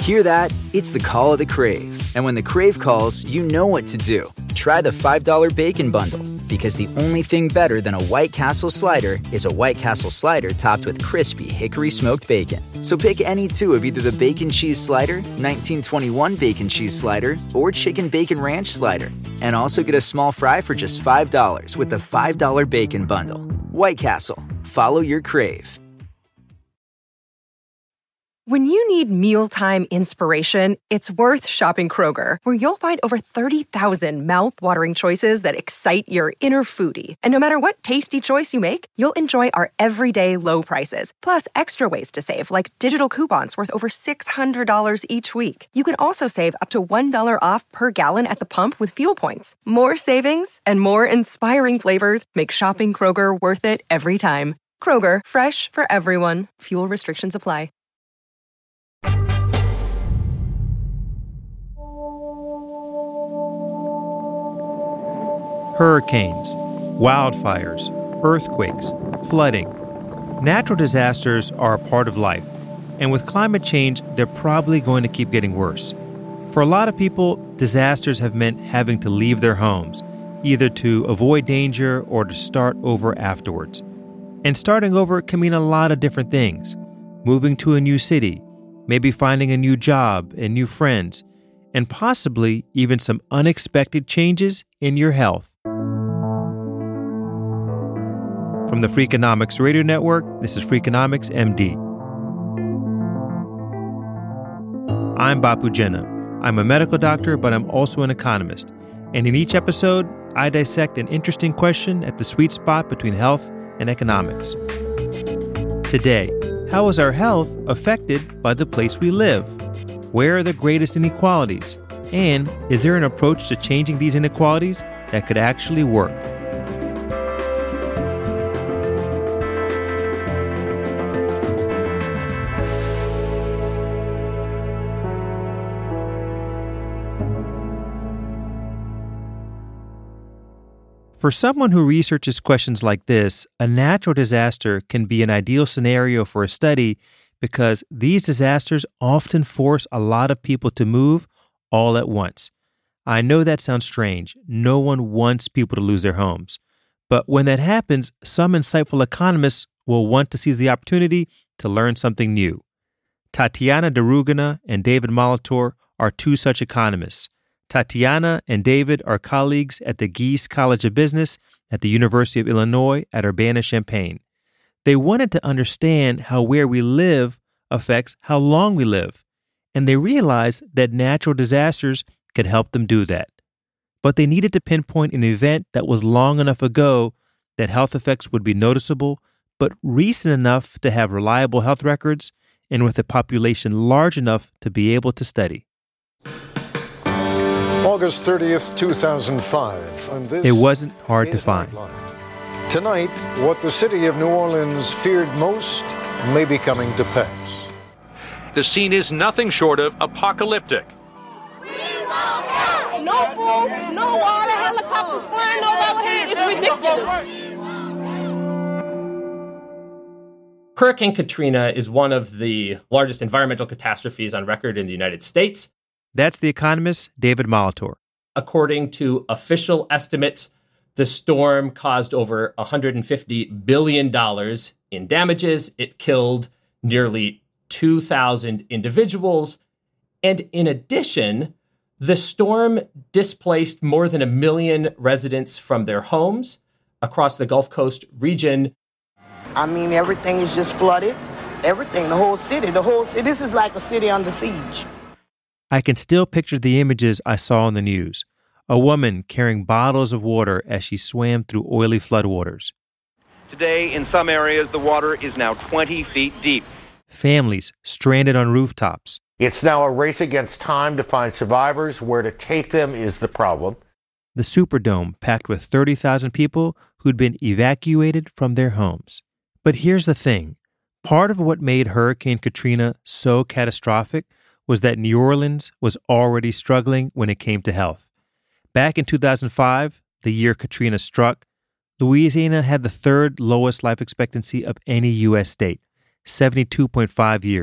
Hear that? It's the call of the Crave. And when the Crave calls, you know what to do. Try the $5 Bacon Bundle, because the only thing better than a White Castle slider is a White Castle slider topped with crispy hickory smoked bacon. So pick any two of either the Bacon Cheese Slider, 1921 Bacon Cheese Slider, or Chicken Bacon Ranch Slider. And also get a small fry for just $5 with the $5 Bacon Bundle. White Castle. Follow your crave. When you need mealtime inspiration, it's worth shopping Kroger, where you'll find over 30,000 mouth-watering choices that excite your inner foodie. And no matter what tasty choice you make, you'll enjoy our everyday low prices, plus extra ways to save, like digital coupons worth over $600 each week. You can also save up to $1 off per gallon at the pump with fuel points. More savings and more inspiring flavors make shopping Kroger worth it every time. Kroger, fresh for everyone. Fuel restrictions apply. Hurricanes, wildfires, earthquakes, flooding. Natural disasters are a part of life, and with climate change, they're probably going to keep getting worse. For a lot of people, disasters have meant having to leave their homes, either to avoid danger or to start over afterwards. And starting over can mean a lot of different things. Moving to a new city, maybe finding a new job and new friends, and possibly even some unexpected changes in your health. From the Freakonomics Radio Network, this is Freakonomics MD. I'm Bapu Jena. I'm a medical doctor, but I'm also an economist. And in each episode, I dissect an interesting question at the sweet spot between health and economics. Today, how is our health affected by the place we live? Where are the greatest inequalities? And is there an approach to changing these inequalities that could actually work? For someone who researches questions like this, a natural disaster can be an ideal scenario for a study because these disasters often force a lot of people to move all at once. I know that sounds strange. No one wants people to lose their homes. But when that happens, some insightful economists will want to seize the opportunity to learn something new. Tatiana Derugina and David Molitor are two such economists. Tatiana and David are colleagues at the Gies College of Business at the University of Illinois at Urbana-Champaign. They wanted to understand how where we live affects how long we live, and they realized that natural disasters could help them do that. But they needed to pinpoint an event that was long enough ago that health effects would be noticeable, but recent enough to have reliable health records and with a population large enough to be able to study. August 30th, 2005. And this it wasn't hard to find. Tonight, what the city of New Orleans feared most may be coming to pass. The scene is nothing short of apocalyptic. No food, no water, helicopters flying over here. It's ridiculous. Hurricane Katrina is one of the largest environmental catastrophes on record in the United States. That's the economist David Molitor. According to official estimates, the storm caused over $150 billion in damages. It killed nearly 2,000 individuals. And in addition, the storm displaced more than 1 million residents from their homes across the Gulf Coast region. I mean, everything is just flooded. Everything, the whole city. This is like a city under siege. I can still picture the images I saw on the news. A woman carrying bottles of water as she swam through oily floodwaters. Today, in some areas, the water is now 20 feet deep. Families stranded on rooftops. It's now a race against time to find survivors. Where to take them is the problem. The Superdome packed with 30,000 people who'd been evacuated from their homes. But here's the thing. Part of what made Hurricane Katrina so catastrophic was that New Orleans was already struggling when it came to health. Back in 2005, the year Katrina struck, Louisiana had the third lowest life expectancy of any U.S. state, 72.5 years,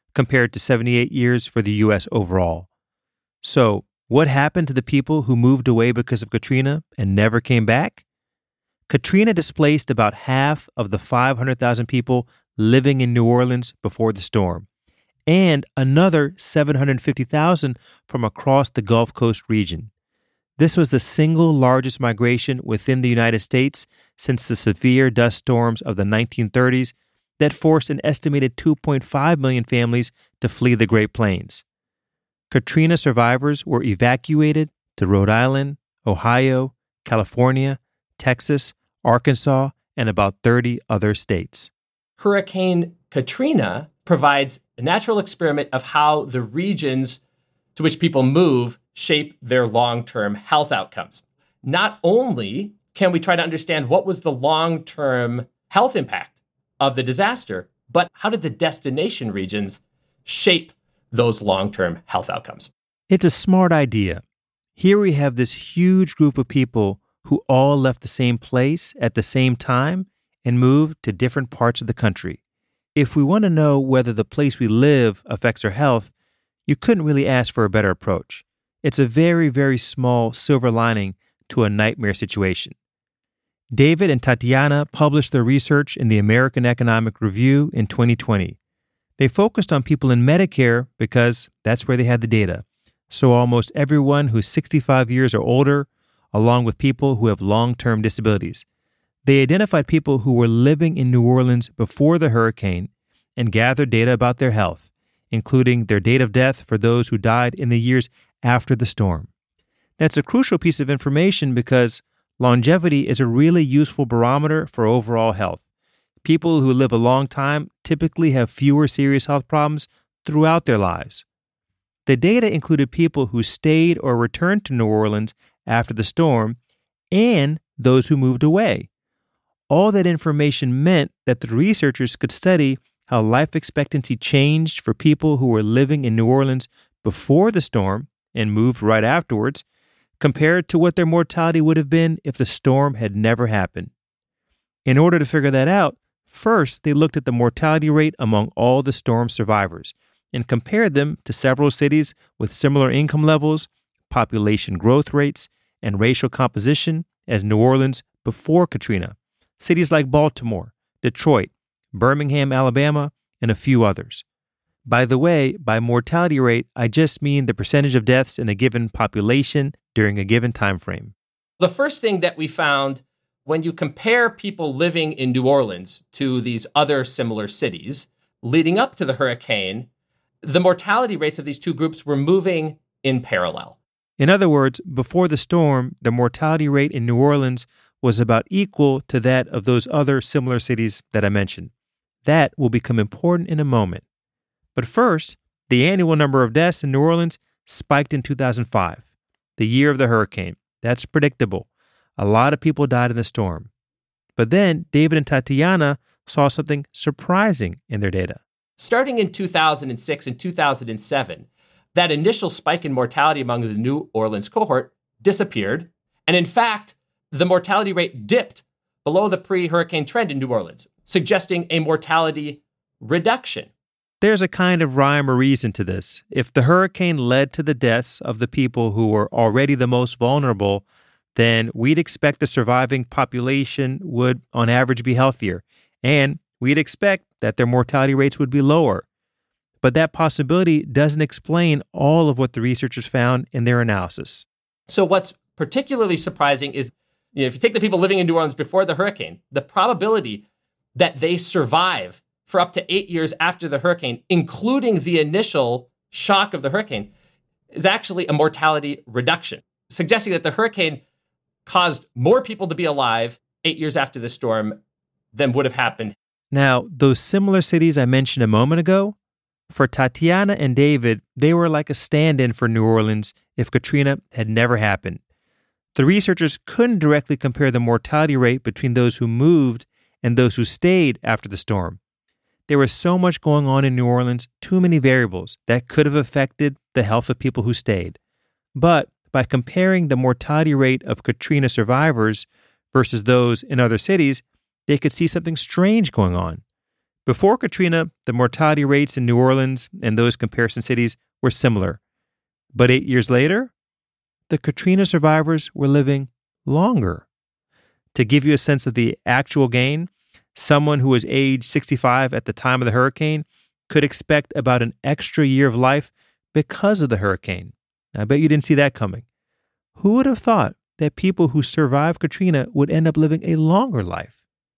compared to 78 years for the U.S. overall. So, what happened to the people who moved away because of Katrina and never came back? Katrina displaced about half of the 500,000 people living in New Orleans before the storm, and another 750,000 from across the Gulf Coast region. This was the single largest migration within the United States since the severe dust storms of the 1930s that forced an estimated 2.5 million families to flee the Great Plains. Katrina survivors were evacuated to Rhode Island, Ohio, California, Texas, Arkansas, and about 30 other states. Hurricane Katrina provides a natural experiment of how the regions to which people move shape their long-term health outcomes. Not only can we try to understand what was the long-term health impact of the disaster, but how did the destination regions shape those long-term health outcomes? It's a smart idea. Here we have this huge group of people who all left the same place at the same time and moved to different parts of the country. If we want to know whether the place we live affects our health, you couldn't really ask for a better approach. It's a very, very small silver lining to a nightmare situation. David and Tatiana published their research in the American Economic Review in 2020. They focused on people in Medicare because that's where they had the data. So almost everyone who's 65 years or older, along with people who have long-term disabilities. They identified people who were living in New Orleans before the hurricane and gathered data about their health, including their date of death for those who died in the years after the storm. That's a crucial piece of information because longevity is a really useful barometer for overall health. People who live a long time typically have fewer serious health problems throughout their lives. The data included people who stayed or returned to New Orleans after the storm and those who moved away. All that information meant that the researchers could study how life expectancy changed for people who were living in New Orleans before the storm and moved right afterwards, compared to what their mortality would have been if the storm had never happened. In order to figure that out, first they looked at the mortality rate among all the storm survivors and compared them to several cities with similar income levels, population growth rates, and racial composition as New Orleans before Katrina. Cities like Baltimore, Detroit, Birmingham, Alabama, and a few others. By the way, by mortality rate, I just mean the percentage of deaths in a given population during a given time frame. The first thing that we found when you compare people living in New Orleans to these other similar cities leading up to the hurricane, the mortality rates of these two groups were moving in parallel. In other words, before the storm, the mortality rate in New Orleans was about equal to that of those other similar cities that I mentioned. That will become important in a moment. But first, the annual number of deaths in New Orleans spiked in 2005, the year of the hurricane. That's predictable. A lot of people died in the storm. But then David and Tatiana saw something surprising in their data. Starting in 2006 and 2007, that initial spike in mortality among the New Orleans cohort disappeared. And in fact, the mortality rate dipped below the pre-hurricane trend in New Orleans, suggesting a mortality reduction. There's a kind of rhyme or reason to this. If the hurricane led to the deaths of the people who were already the most vulnerable, then we'd expect the surviving population would, on average, be healthier. And we'd expect that their mortality rates would be lower. But that possibility doesn't explain all of what the researchers found in their analysis. So what's particularly surprising is, if you take the people living in New Orleans before the hurricane, the probability that they survive for up to 8 years after the hurricane, including the initial shock of the hurricane, is actually a mortality reduction, suggesting that the hurricane caused more people to be alive 8 years after the storm than would have happened. Now, those similar cities I mentioned a moment ago, for Tatiana and David, they were like a stand-in for New Orleans if Katrina had never happened. The researchers couldn't directly compare the mortality rate between those who moved and those who stayed after the storm. There was so much going on in New Orleans, too many variables that could have affected the health of people who stayed. But by comparing the mortality rate of Katrina survivors versus those in other cities, they could see something strange going on. Before Katrina, the mortality rates in New Orleans and those comparison cities were similar. But 8 years later, the Katrina survivors were living longer. To give you a sense of the actual gain, someone who was age 65 at the time of the hurricane could expect about an extra year of life because of the hurricane. I bet you didn't see that coming. Who would have thought that people who survived Katrina would end up living a longer life?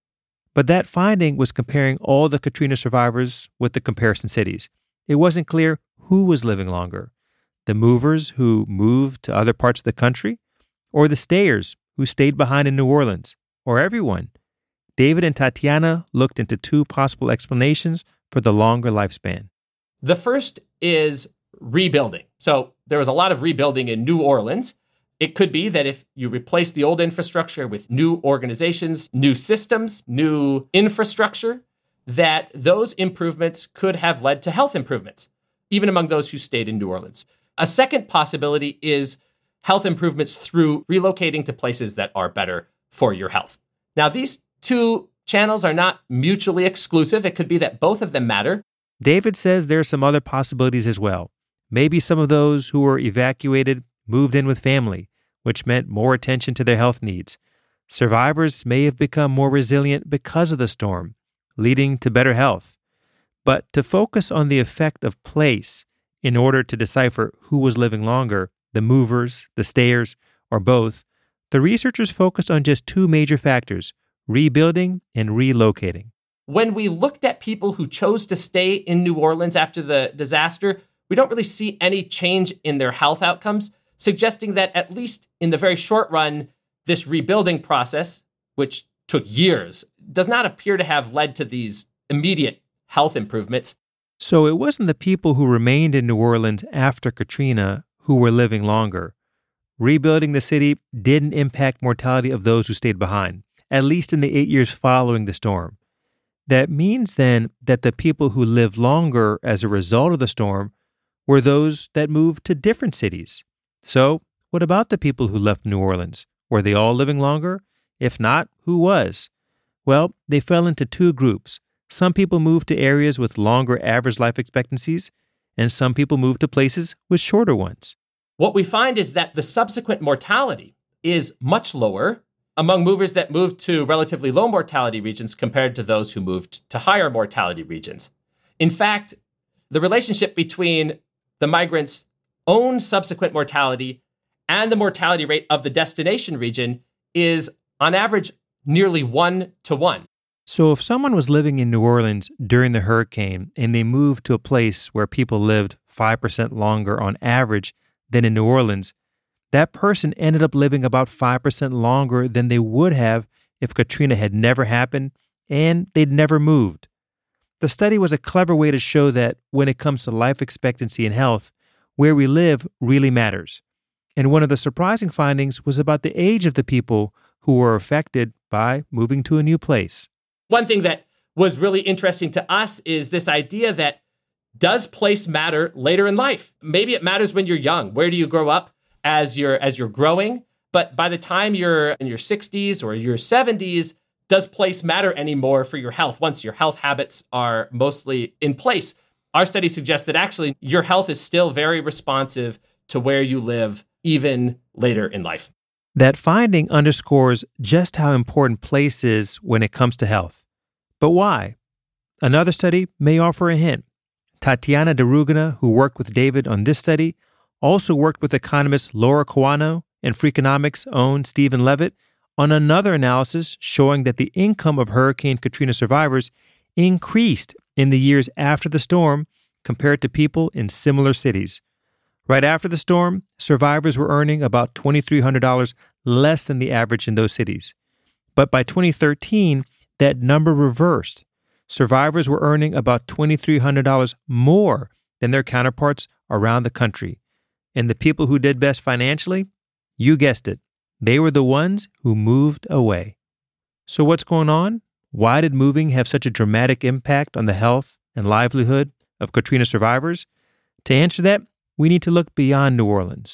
But that finding was comparing all the Katrina survivors with the comparison cities. It wasn't clear who was living longer, the movers who moved to other parts of the country, or the stayers who stayed behind in New Orleans, or everyone. David and Tatiana looked into two possible explanations for the longer lifespan. The first is rebuilding. So there was a lot of rebuilding in New Orleans. It could be that if you replace the old infrastructure with new organizations, new systems, new infrastructure, that those improvements could have led to health improvements, even among those who stayed in New Orleans. A second possibility is health improvements through relocating to places that are better for your health. Now, these two channels are not mutually exclusive. It could be that both of them matter. David says there are some other possibilities as well. Maybe some of those who were evacuated moved in with family, which meant more attention to their health needs. Survivors may have become more resilient because of the storm, leading to better health. But to focus on the effect of place in order to decipher who was living longer, the movers, the stayers, or both, the researchers focused on just two major factors, rebuilding and relocating. When we looked at people who chose to stay in New Orleans after the disaster, we don't really see any change in their health outcomes, suggesting that at least in the very short run, this rebuilding process, which took years, does not appear to have led to these immediate health improvements. So it wasn't the people who remained in New Orleans after Katrina who were living longer. Rebuilding the city didn't impact mortality of those who stayed behind, at least in the 8 years following the storm. That means then that the people who lived longer as a result of the storm were those that moved to different cities. So, what about the people who left New Orleans? Were they all living longer? If not, who was? Well, they fell into two groups. Some people moved to areas with longer average life expectancies, and some people moved to places with shorter ones. What we find is that the subsequent mortality is much lower among movers that moved to relatively low mortality regions compared to those who moved to higher mortality regions. In fact, the relationship between the migrants' own subsequent mortality and the mortality rate of the destination region is, on average, nearly 1-to-1. So if someone was living in New Orleans during the hurricane and they moved to a place where people lived 5% longer on average than in New Orleans, that person ended up living about 5% longer than they would have if Katrina had never happened and they'd never moved. The study was a clever way to show that when it comes to life expectancy and health, where we live really matters. And one of the surprising findings was about the age of the people who were affected by moving to a new place. One thing that was really interesting to us is this idea that does place matter later in life? Maybe it matters when you're young. Where do you grow up as you're growing? But by the time you're in your 60s or your 70s, does place matter anymore for your health once your health habits are mostly in place? Our study suggests that actually your health is still very responsive to where you live, even later in life. That finding underscores just how important place is when it comes to health. But why? Another study may offer a hint. Tatiana Derugina, who worked with David on this study, also worked with economists Laura Kawano and Freakonomics' own Stephen Levitt on another analysis showing that the income of Hurricane Katrina survivors increased in the years after the storm compared to people in similar cities. Right after the storm, survivors were earning about $2,300 less than the average in those cities. But by 2013, that number reversed. Survivors were earning about $2,300 more than their counterparts around the country. And the people who did best financially, you guessed it, they were the ones who moved away. So what's going on? Why did moving have such a dramatic impact on the health and livelihood of Katrina survivors? To answer that, we need to look beyond New Orleans.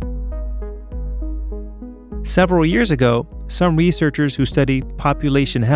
Several years ago, some researchers who study population health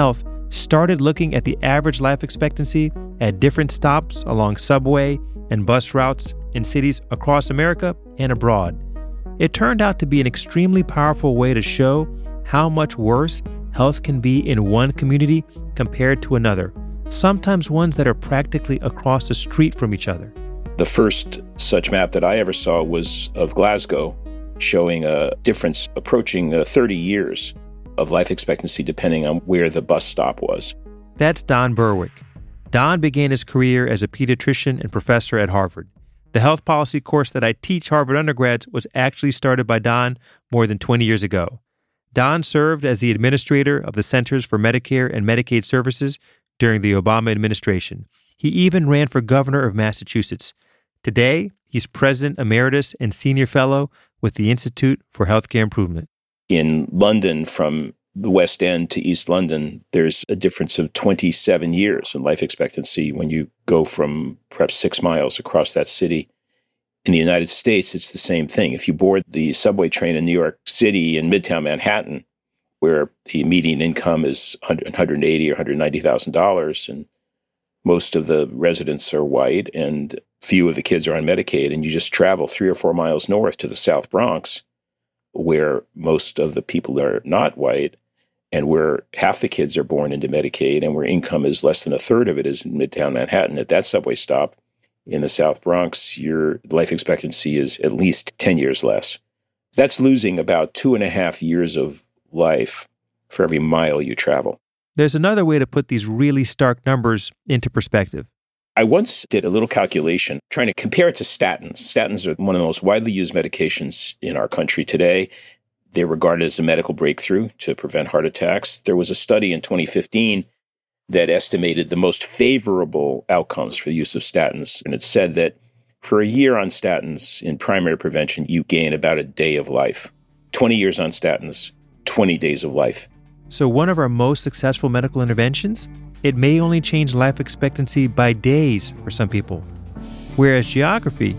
started looking at the average life expectancy at different stops along subway and bus routes in cities across America and abroad. It turned out to be an extremely powerful way to show how much worse health can be in one community compared to another, sometimes ones that are practically across the street from each other. The first such map that I ever saw was of Glasgow, showing a difference approaching 30 years of life expectancy depending on where the bus stop was. That's Don Berwick. Don began his career as a pediatrician and professor at Harvard. The health policy course that I teach Harvard undergrads was actually started by Don more than 20 years ago. Don served as the administrator of the Centers for Medicare and Medicaid Services during the Obama administration. He even ran for governor of Massachusetts. Today, he's president emeritus and senior fellow with the Institute for Healthcare Improvement. In London, from the West End to East London, there's a difference of 27 years in life expectancy when you go from perhaps 6 miles across that city. In the United States, it's the same thing. If you board the subway train in New York City in Midtown Manhattan, where the median income is $180,000 or $190,000, and most of the residents are white, and few of the kids are on Medicaid, and you just travel 3 or 4 miles north to the South Bronx, where most of the people are not white, and where half the kids are born into Medicaid, and where income is less than a third of it is in Midtown Manhattan. At that subway stop in the South Bronx, your life expectancy is at least 10 years less. That's losing about 2.5 years of life for every mile you travel. There's another way to put these really stark numbers into perspective. I once did a little calculation trying to compare it to statins. Statins are one of the most widely used medications in our country today. They're regarded as a medical breakthrough to prevent heart attacks. There was a study in 2015 that estimated the most favorable outcomes for the use of statins. And it said that for a year on statins in primary prevention, you gain about a day of life. 20 years on statins, 20 days of life. So one of our most successful medical interventions, it may only change life expectancy by days for some people. Whereas geography,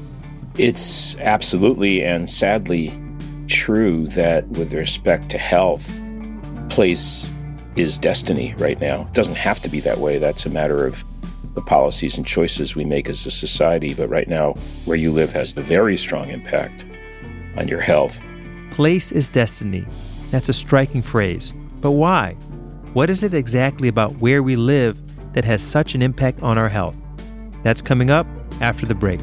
it's absolutely and sadly true that with respect to health, place is destiny right now. It doesn't have to be that way. That's a matter of the policies and choices we make as a society. But right now, where you live has a very strong impact on your health. Place is destiny. That's a striking phrase. But why? What is it exactly about where we live that has such an impact on our health? That's coming up after the break.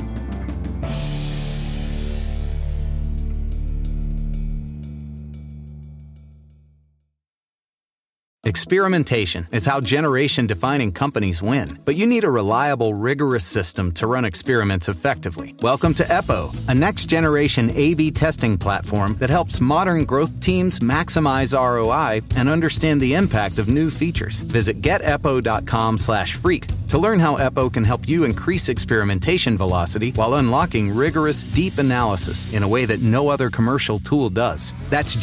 Experimentation is how generation-defining companies win. But you need a reliable, rigorous system to run experiments effectively. Welcome to EPO, a next-generation A/B testing platform that helps modern growth teams maximize ROI and understand the impact of new features. Visit getepo.com/freak to learn how EPO can help you increase experimentation velocity while unlocking rigorous, deep analysis in a way that no other commercial tool does. That's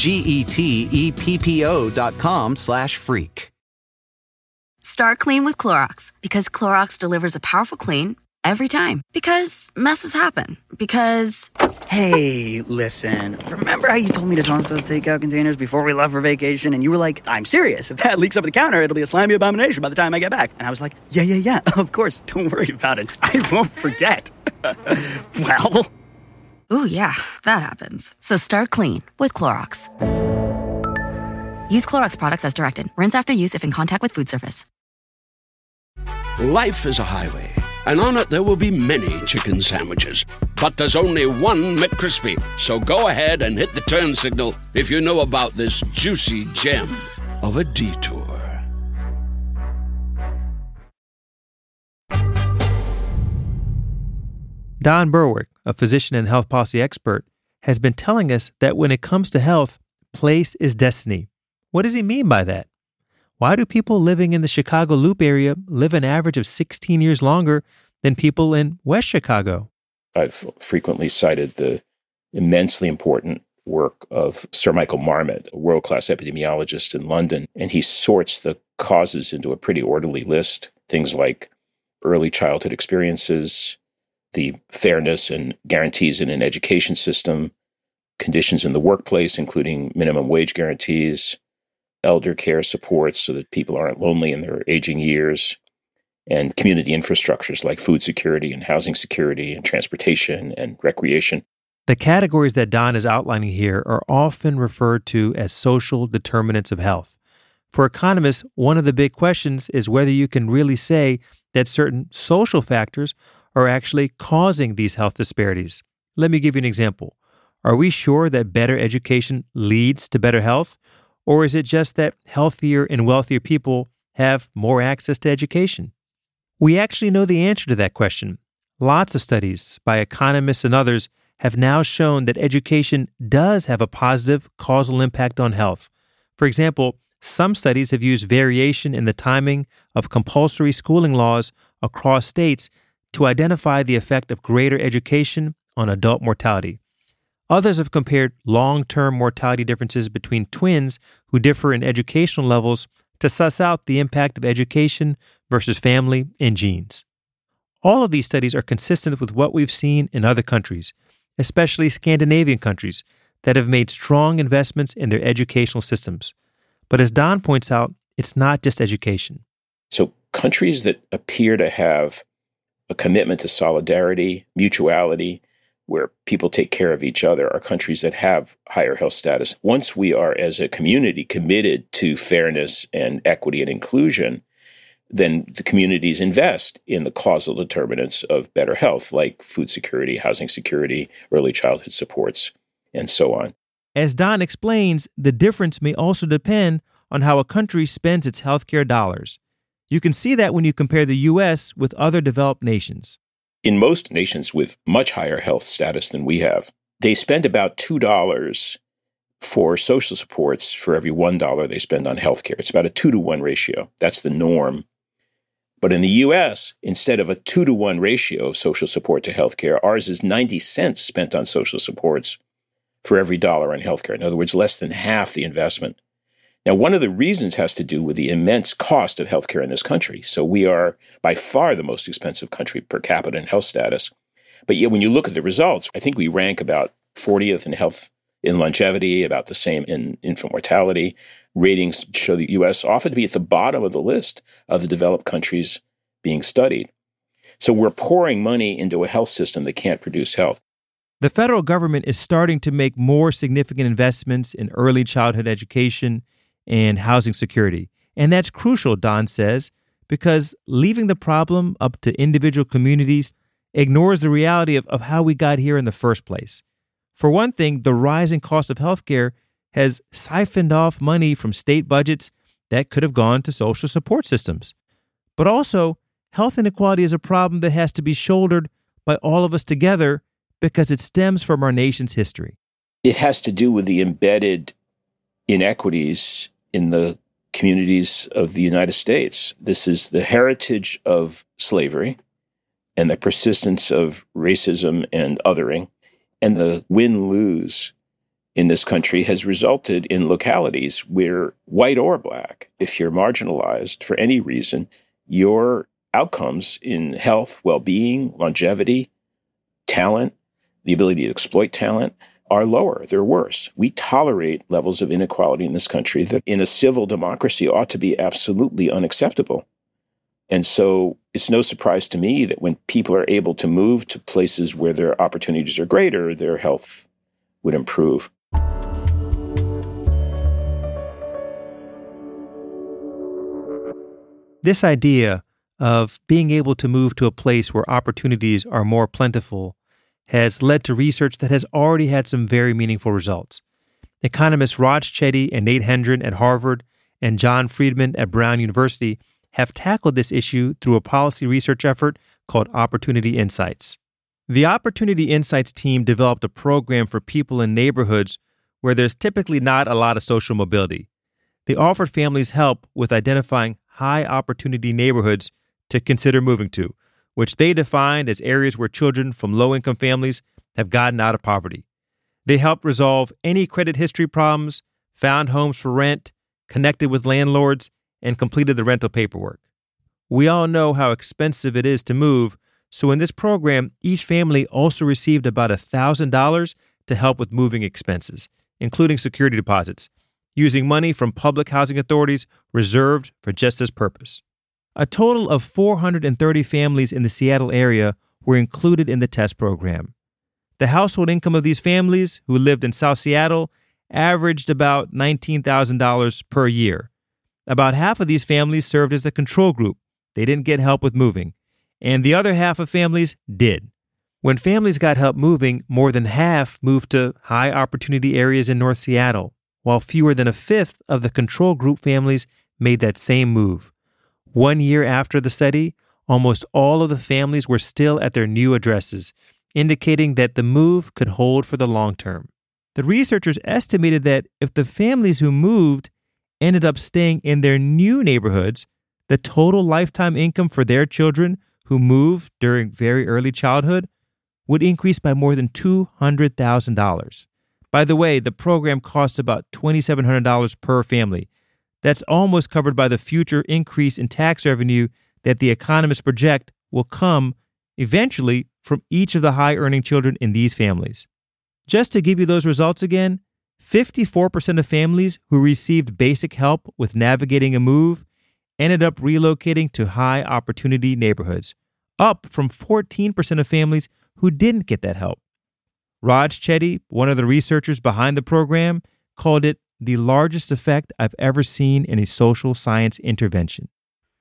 GETEPPO.com/freak. Start clean with Clorox, because Clorox delivers a powerful clean every time. Because messes happen. Because... Hey, listen. Remember how you told me to toss those takeout containers before we left for vacation? And you were like, I'm serious. If that leaks over the counter, it'll be a slimy abomination by the time I get back. And I was like, yeah, of course. Don't worry about it. I won't forget. Well... Ooh, yeah, that happens. So start clean with Clorox. Use Clorox products as directed. Rinse after use if in contact with food surface. Life is a highway, and on it there will be many chicken sandwiches. But there's only one McCrispy. So go ahead and hit the turn signal if you know about this juicy gem of a detour. Don Berwick, a physician and health policy expert, has been telling us that when it comes to health, place is destiny. What does he mean by that? Why do people living in the Chicago Loop area live an average of 16 years longer than people in West Chicago? I've frequently cited the immensely important work of Sir Michael Marmot, a world-class epidemiologist in London, and he sorts the causes into a pretty orderly list. Things like early childhood experiences, the fairness and guarantees in an education system, conditions in the workplace, including minimum wage guarantees, elder care supports so that people aren't lonely in their aging years, and community infrastructures like food security and housing security and transportation and recreation. The categories that Don is outlining here are often referred to as social determinants of health. For economists, one of the big questions is whether you can really say that certain social factors are actually causing these health disparities. Let me give you an example. Are we sure that better education leads to better health? Or is it just that healthier and wealthier people have more access to education? We actually know the answer to that question. Lots of studies by economists and others have now shown that education does have a positive causal impact on health. For example, some studies have used variation in the timing of compulsory schooling laws across states to identify the effect of greater education on adult mortality. Others have compared long-term mortality differences between twins who differ in educational levels to suss out the impact of education versus family and genes. All of these studies are consistent with what we've seen in other countries, especially Scandinavian countries, that have made strong investments in their educational systems. But as Don points out, it's not just education. So countries that appear to have a commitment to solidarity, mutuality, where people take care of each other, are countries that have higher health status. Once we are, as a community, committed to fairness and equity and inclusion, then the communities invest in the causal determinants of better health, like food security, housing security, early childhood supports, and so on. As Don explains, the difference may also depend on how a country spends its healthcare dollars. You can see that when you compare the U.S. with other developed nations. In most nations with much higher health status than we have, they spend about $2 for social supports for every $1 they spend on healthcare. It's about a 2-to-1 ratio. That's the norm. But in the U.S., instead of a 2-to-1 ratio of social support to healthcare, ours is 90 cents spent on social supports for every dollar on healthcare. In other words, less than half the investment. Now, one of the reasons has to do with the immense cost of healthcare in this country. So we are by far the most expensive country per capita in health status. But yet, when you look at the results, I think we rank about 40th in health in longevity, about the same in infant mortality. Ratings show the U.S. often to be at the bottom of the list of the developed countries being studied. So we're pouring money into a health system that can't produce health. The federal government is starting to make more significant investments in early childhood education and housing security. And that's crucial, Don says, because leaving the problem up to individual communities ignores the reality of how we got here in the first place. For one thing, the rising cost of healthcare has siphoned off money from state budgets that could have gone to social support systems. But also, health inequality is a problem that has to be shouldered by all of us together because it stems from our nation's history. It has to do with the embedded inequities in the communities of the United States. This is the heritage of slavery and the persistence of racism and othering. And the win-lose in this country has resulted in localities where, white or black, if you're marginalized for any reason, your outcomes in health, well-being, longevity, talent, the ability to exploit talent are lower. They're worse. We tolerate levels of inequality in this country that in a civil democracy ought to be absolutely unacceptable. And so it's no surprise to me that when people are able to move to places where their opportunities are greater, their health would improve. This idea of being able to move to a place where opportunities are more plentiful has led to research that has already had some very meaningful results. Economists Raj Chetty and Nate Hendren at Harvard and John Friedman at Brown University have tackled this issue through a policy research effort called Opportunity Insights. The Opportunity Insights team developed a program for people in neighborhoods where there's typically not a lot of social mobility. They offered families help with identifying high-opportunity neighborhoods to consider moving to, which they defined as areas where children from low-income families have gotten out of poverty. They helped resolve any credit history problems, found homes for rent, connected with landlords, and completed the rental paperwork. We all know how expensive it is to move, so in this program, each family also received about $1,000 to help with moving expenses, including security deposits. using money from public housing authorities reserved for just this purpose. A total of 430 families in the Seattle area were included in the test program. The household income of these families who lived in South Seattle averaged about $19,000 per year. About half of these families served as the control group. They didn't get help with moving. And the other half of families did. When families got help moving, more than half moved to high opportunity areas in North Seattle, while fewer than a fifth of the control group families made that same move. 1 year after the study, almost all of the families were still at their new addresses, indicating that the move could hold for the long term. The researchers estimated that if the families who moved ended up staying in their new neighborhoods, the total lifetime income for their children who moved during very early childhood would increase by more than $200,000. By the way, the program costs about $2,700 per family. That's almost covered by the future increase in tax revenue that the economists project will come eventually from each of the high-earning children in these families. Just to give you those results again, 54% of families who received basic help with navigating a move ended up relocating to high-opportunity neighborhoods, up from 14% of families who didn't get that help. Raj Chetty, one of the researchers behind the program, called it the largest effect I've ever seen in a social science intervention.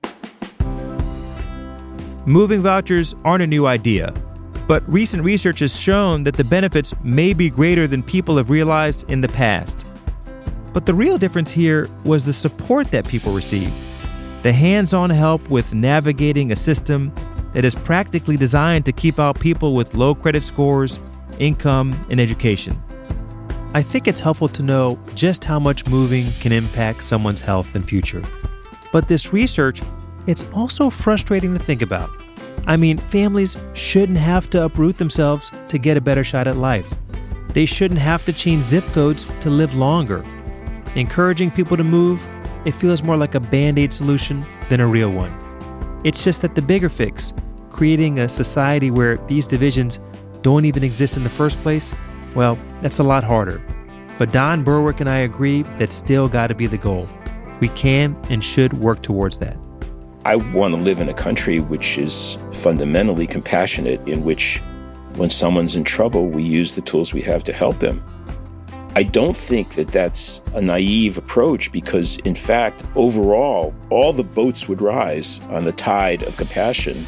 Moving vouchers aren't a new idea, but recent research has shown that the benefits may be greater than people have realized in the past. But the real difference here was the support that people received, the hands-on help with navigating a system that is practically designed to keep out people with low credit scores, income, and education. I think it's helpful to know just how much moving can impact someone's health and future. But this research, it's also frustrating to think about. I mean, families shouldn't have to uproot themselves to get a better shot at life. They shouldn't have to change zip codes to live longer. Encouraging people to move, it feels more like a Band-Aid solution than a real one. It's just that the bigger fix, creating a society where these divisions don't even exist in the first place, well, that's a lot harder. But Don Berwick and I agree that's still got to be the goal. We can and should work towards that. I want to live in a country which is fundamentally compassionate, in which when someone's in trouble, we use the tools we have to help them. I don't think that that's a naive approach because, in fact, overall, all the boats would rise on the tide of compassion.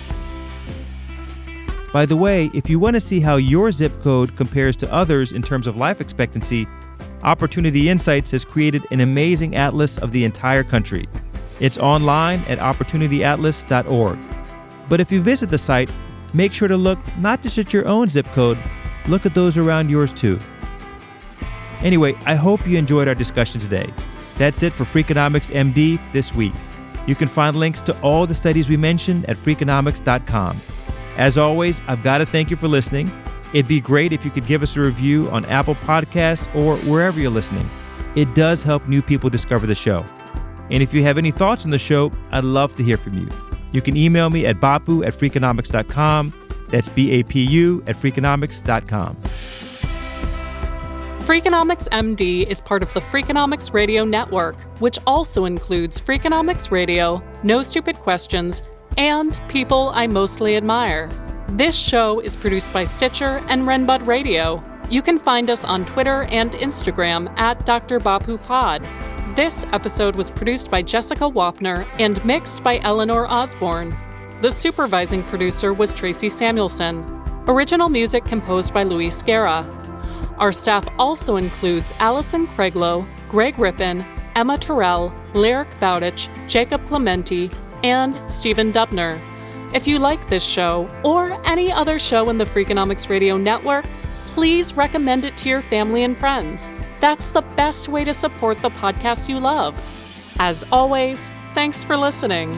By the way, if you want to see how your zip code compares to others in terms of life expectancy, Opportunity Insights has created an amazing atlas of the entire country. It's online at opportunityatlas.org. But if you visit the site, make sure to look not just at your own zip code, look at those around yours too. Anyway, I hope you enjoyed our discussion today. That's it for Freakonomics MD this week. You can find links to all the studies we mentioned at Freakonomics.com. As always, I've got to thank you for listening. It'd be great if you could give us a review on Apple Podcasts or wherever you're listening. It does help new people discover the show. And if you have any thoughts on the show, I'd love to hear from you. You can email me at bapu@freakonomics.com. That's BAPU@freakonomics.com. Freakonomics MD is part of the Freakonomics Radio Network, which also includes Freakonomics Radio, No Stupid Questions, and People I Mostly Admire. This show is produced by Stitcher and Renbud Radio. You can find us on Twitter and Instagram at Dr. Bapu Pod. This episode was produced by Jessica Wapner and mixed by Eleanor Osborne. The supervising producer was Tracy Samuelson. Original music composed by Luis Guerra. Our staff also includes Allison Craiglow, Greg Rippin, Emma Terrell, Lyric Bowditch, Jacob Clementi, and Stephen Dubner. If you like this show, or any other show in the Freakonomics Radio Network, please recommend it to your family and friends. That's the best way to support the podcasts you love. As always, thanks for listening.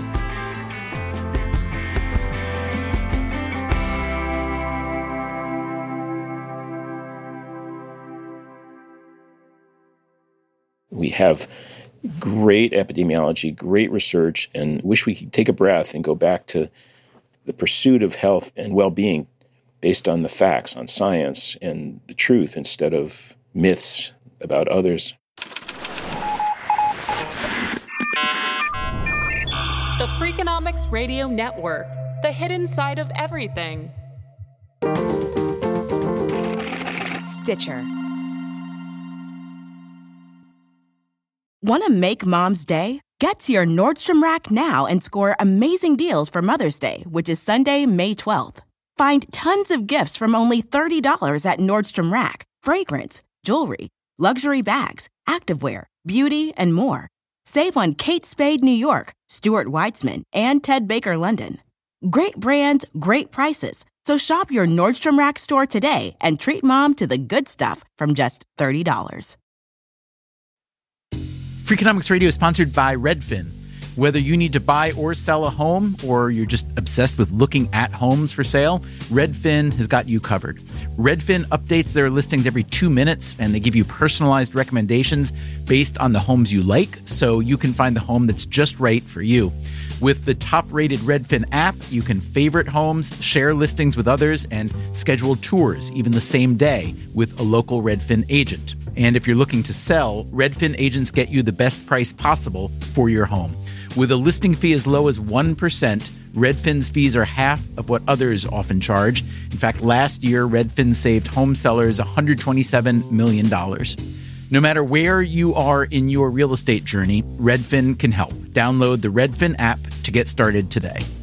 We have great epidemiology, great research, and wish we could take a breath and go back to the pursuit of health and well-being based on the facts, on science and the truth, instead of myths about others. Radio Network, the hidden side of everything. Stitcher. Want to make Mom's day? Get to your Nordstrom Rack now and score amazing deals for Mother's Day, which is Sunday, May 12th. Find tons of gifts from only $30 at Nordstrom Rack. Fragrance, jewelry, luxury bags, activewear, beauty, and more. Save on Kate Spade New York, Stuart Weitzman, and Ted Baker London. Great brands, great prices. So shop your Nordstrom Rack store today and treat Mom to the good stuff from just $30. Freakonomics Radio is sponsored by Redfin. Whether you need to buy or sell a home, or you're just obsessed with looking at homes for sale, Redfin has got you covered. Redfin updates their listings every 2 minutes, and they give you personalized recommendations based on the homes you like, so you can find the home that's just right for you. With the top-rated Redfin app, you can favorite homes, share listings with others, and schedule tours even the same day with a local Redfin agent. And if you're looking to sell, Redfin agents get you the best price possible for your home. With a listing fee as low as 1%, Redfin's fees are half of what others often charge. In fact, last year, Redfin saved home sellers $127 million. No matter where you are in your real estate journey, Redfin can help. Download the Redfin app to get started today.